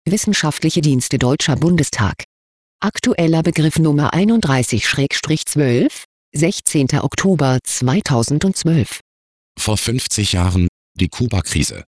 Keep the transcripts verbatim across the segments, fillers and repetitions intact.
Wissenschaftliche Dienste Deutscher Bundestag. Aktueller Begriff Nummer einunddreißig zwölf, sechzehnter Oktober zweitausendzwölf. Vor fünfzig Jahren, die Kuba-Krise.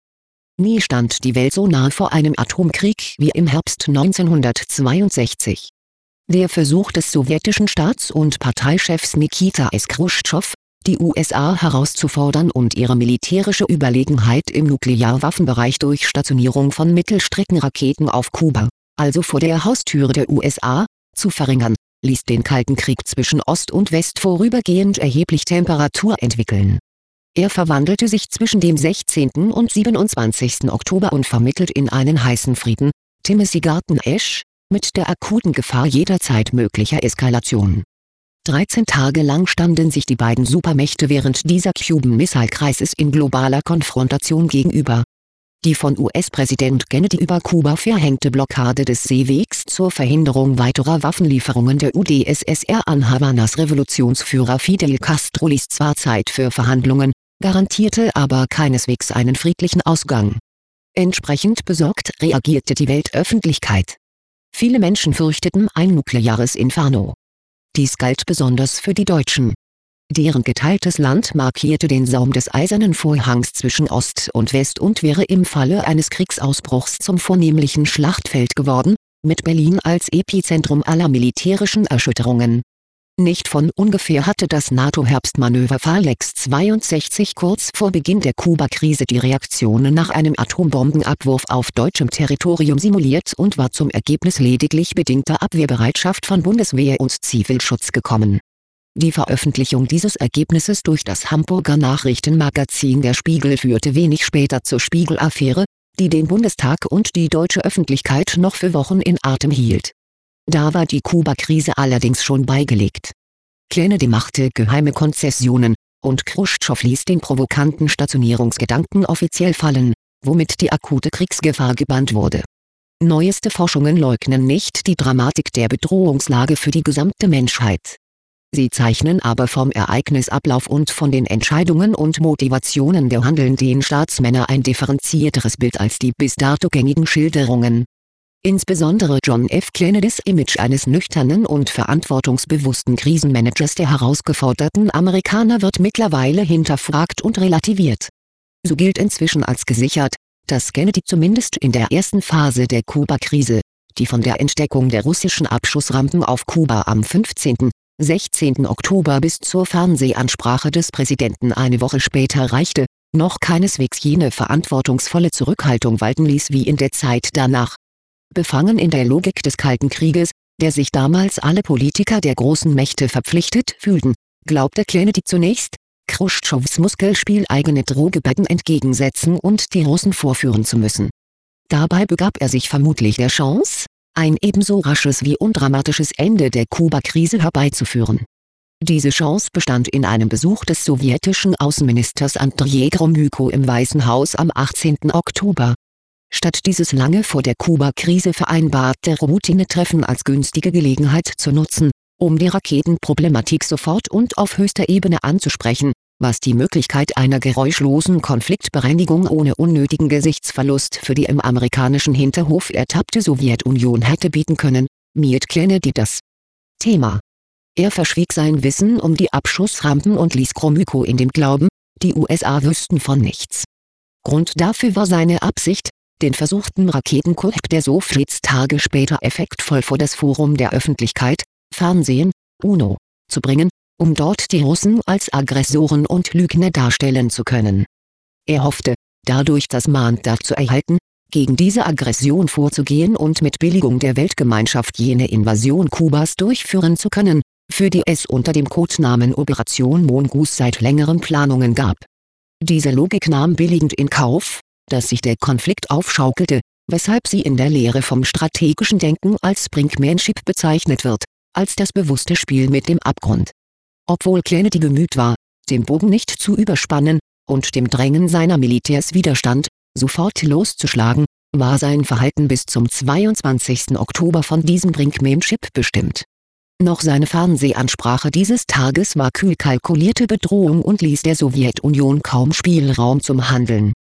Nie stand die Welt so nahe vor einem Atomkrieg wie im Herbst neunzehnhundertzweiundsechzig. Der Versuch des sowjetischen Staats- und Parteichefs Nikita S. Chruschtschow, die U S A herauszufordern und ihre militärische Überlegenheit im Nuklearwaffenbereich durch Stationierung von Mittelstreckenraketen auf Kuba, also vor der Haustüre der U S A, zu verringern, ließ den Kalten Krieg zwischen Ost und West vorübergehend erheblich Temperatur entwickeln. Er verwandelte sich zwischen dem sechzehnten und siebenundzwanzigsten Oktober und vermittelt in einen heißen Frieden, Timothy Garton Ash, mit der akuten Gefahr jederzeit möglicher Eskalation. dreizehn Tage lang standen sich die beiden Supermächte während dieser Cuban Missile Crisis in globaler Konfrontation gegenüber. Die von U S-Präsident Kennedy über Kuba verhängte Blockade des Seewegs zur Verhinderung weiterer Waffenlieferungen der U d S S R an Havanas Revolutionsführer Fidel Castro ließ zwar Zeit für Verhandlungen, garantierte aber keineswegs einen friedlichen Ausgang. Entsprechend besorgt reagierte die Weltöffentlichkeit. Viele Menschen fürchteten ein nukleares Inferno. Dies galt besonders für die Deutschen. Deren geteiltes Land markierte den Saum des Eisernen Vorhangs zwischen Ost und West und wäre im Falle eines Kriegsausbruchs zum vornehmlichen Schlachtfeld geworden, mit Berlin als Epizentrum aller militärischen Erschütterungen. Nicht von ungefähr hatte das NATO-Herbstmanöver Phalanx zweiundsechzig kurz vor Beginn der Kuba-Krise die Reaktionen nach einem Atombombenabwurf auf deutschem Territorium simuliert und war zum Ergebnis lediglich bedingter Abwehrbereitschaft von Bundeswehr und Zivilschutz gekommen. Die Veröffentlichung dieses Ergebnisses durch das Hamburger Nachrichtenmagazin Der Spiegel führte wenig später zur Spiegel-Affäre, die den Bundestag und die deutsche Öffentlichkeit noch für Wochen in Atem hielt. Da war die Kuba-Krise allerdings schon beigelegt. Kennedy machte geheime Konzessionen, und Chruschtschow ließ den provokanten Stationierungsgedanken offiziell fallen, womit die akute Kriegsgefahr gebannt wurde. Neueste Forschungen leugnen nicht die Dramatik der Bedrohungslage für die gesamte Menschheit. Sie zeichnen aber vom Ereignisablauf und von den Entscheidungen und Motivationen der handelnden Staatsmänner ein differenzierteres Bild als die bis dato gängigen Schilderungen. Insbesondere John F. Kennedys Image eines nüchternen und verantwortungsbewussten Krisenmanagers der herausgeforderten Amerikaner wird mittlerweile hinterfragt und relativiert. So gilt inzwischen als gesichert, dass Kennedy zumindest in der ersten Phase der Kuba-Krise, die von der Entdeckung der russischen Abschussrampen auf Kuba am fünfzehnten, sechzehnten Oktober bis zur Fernsehansprache des Präsidenten eine Woche später reichte, noch keineswegs jene verantwortungsvolle Zurückhaltung walten ließ wie in der Zeit danach. Befangen in der Logik des Kalten Krieges, der sich damals alle Politiker der großen Mächte verpflichtet fühlten, glaubte Kennedy zunächst, Chruschtschows Muskelspiel eigene Drohgebärden entgegensetzen und die Russen vorführen zu müssen. Dabei begab er sich vermutlich der Chance, ein ebenso rasches wie undramatisches Ende der Kuba-Krise herbeizuführen. Diese Chance bestand in einem Besuch des sowjetischen Außenministers Andrei Gromyko im Weißen Haus am achtzehnten Oktober. Statt dieses lange vor der Kuba-Krise vereinbarte Routinetreffen als günstige Gelegenheit zu nutzen, um die Raketenproblematik sofort und auf höchster Ebene anzusprechen, was die Möglichkeit einer geräuschlosen Konfliktbereinigung ohne unnötigen Gesichtsverlust für die im amerikanischen Hinterhof ertappte Sowjetunion hätte bieten können, mied Kennedy das Thema. Er verschwieg sein Wissen um die Abschussrampen und ließ Gromyko in dem Glauben, die U S A wüssten von nichts. Grund dafür war seine Absicht, den versuchten Raketenkurs der Sowjets Tage später effektvoll vor das Forum der Öffentlichkeit, Fernsehen, UNO, zu bringen, um dort die Russen als Aggressoren und Lügner darstellen zu können. Er hoffte, dadurch das Mandat zu erhalten, gegen diese Aggression vorzugehen und mit Billigung der Weltgemeinschaft jene Invasion Kubas durchführen zu können, für die es unter dem Codenamen Operation Mongoose seit längerem Planungen gab. Diese Logik nahm billigend in Kauf, dass sich der Konflikt aufschaukelte, weshalb sie in der Lehre vom strategischen Denken als Brinkmanship bezeichnet wird, als das bewusste Spiel mit dem Abgrund. Obwohl Kennedy bemüht war, den Bogen nicht zu überspannen, und dem Drängen seiner Militärs widerstand, sofort loszuschlagen, war sein Verhalten bis zum zweiundzwanzigsten Oktober von diesem Brinkmanship bestimmt. Noch seine Fernsehansprache dieses Tages war kühl kalkulierte Bedrohung und ließ der Sowjetunion kaum Spielraum zum Handeln.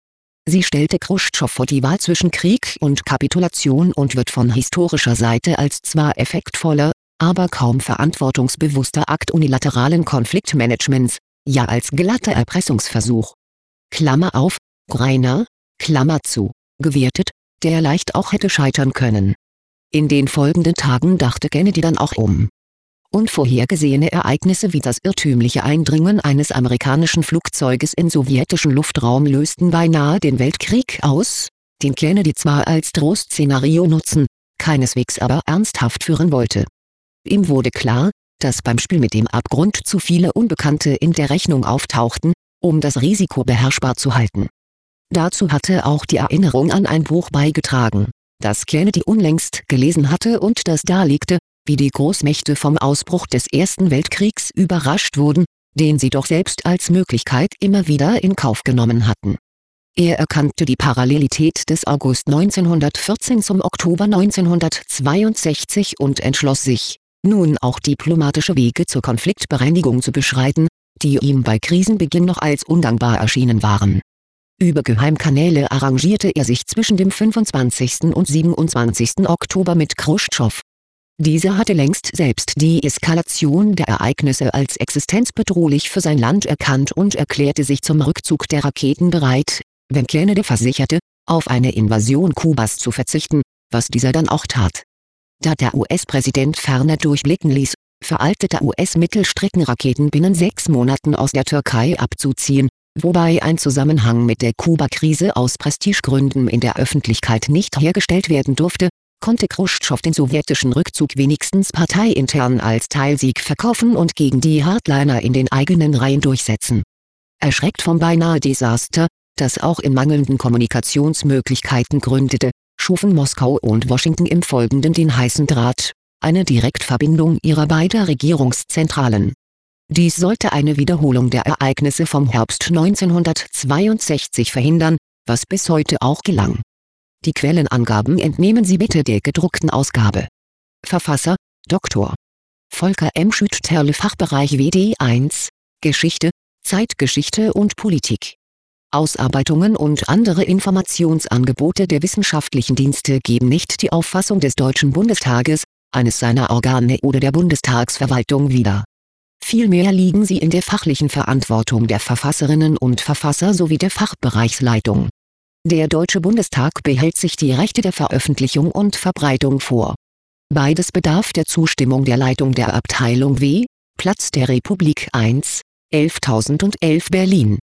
Sie stellte Chruschtschow vor die Wahl zwischen Krieg und Kapitulation und wird von historischer Seite als zwar effektvoller, aber kaum verantwortungsbewusster Akt unilateralen Konfliktmanagements, ja als glatter Erpressungsversuch Klammer auf, Greiner, Klammer zu, gewertet, der leicht auch hätte scheitern können. In den folgenden Tagen dachte Kennedy dann auch um. Unvorhergesehene Ereignisse wie das irrtümliche Eindringen eines amerikanischen Flugzeuges in sowjetischen Luftraum lösten beinahe den Weltkrieg aus, den Kennedy zwar als Trostszenario nutzen, keineswegs aber ernsthaft führen wollte. Ihm wurde klar, dass beim Spiel mit dem Abgrund zu viele Unbekannte in der Rechnung auftauchten, um das Risiko beherrschbar zu halten. Dazu hatte auch die Erinnerung an ein Buch beigetragen, das Kennedy unlängst gelesen hatte und das darlegte, wie die Großmächte vom Ausbruch des Ersten Weltkriegs überrascht wurden, den sie doch selbst als Möglichkeit immer wieder in Kauf genommen hatten. Er erkannte die Parallelität des August neunzehnhundertvierzehn zum Oktober neunzehnhundertzweiundsechzig und entschloss sich, nun auch diplomatische Wege zur Konfliktbereinigung zu beschreiten, die ihm bei Krisenbeginn noch als undankbar erschienen waren. Über Geheimkanäle arrangierte er sich zwischen dem fünfundzwanzigsten und siebenundzwanzigsten Oktober mit Chruschtschow. Dieser hatte längst selbst die Eskalation der Ereignisse als existenzbedrohlich für sein Land erkannt und erklärte sich zum Rückzug der Raketen bereit, wenn Kennedy versicherte, auf eine Invasion Kubas zu verzichten, was dieser dann auch tat. Da der U S-Präsident ferner durchblicken ließ, veraltete U S-Mittelstreckenraketen binnen sechs Monaten aus der Türkei abzuziehen, wobei ein Zusammenhang mit der Kuba-Krise aus Prestigegründen in der Öffentlichkeit nicht hergestellt werden durfte, konnte Chruschtschow den sowjetischen Rückzug wenigstens parteiintern als Teilsieg verkaufen und gegen die Hardliner in den eigenen Reihen durchsetzen. Erschreckt vom beinahe Desaster, das auch in mangelnden Kommunikationsmöglichkeiten gründete, schufen Moskau und Washington im Folgenden den heißen Draht, eine Direktverbindung ihrer beiden Regierungszentralen. Dies sollte eine Wiederholung der Ereignisse vom Herbst neunzehnhundertzweiundsechzig verhindern, was bis heute auch gelang. Die Quellenangaben entnehmen Sie bitte der gedruckten Ausgabe. Verfasser: Doktor Volker M. Schütterle, Fachbereich W D eins, Geschichte, Zeitgeschichte und Politik. Ausarbeitungen und andere Informationsangebote der wissenschaftlichen Dienste geben nicht die Auffassung des Deutschen Bundestages, eines seiner Organe oder der Bundestagsverwaltung wider. Vielmehr liegen sie in der fachlichen Verantwortung der Verfasserinnen und Verfasser sowie der Fachbereichsleitung. Der Deutsche Bundestag behält sich die Rechte der Veröffentlichung und Verbreitung vor. Beides bedarf der Zustimmung der Leitung der Abteilung W, Platz der Republik eins, elftausendundelf Berlin.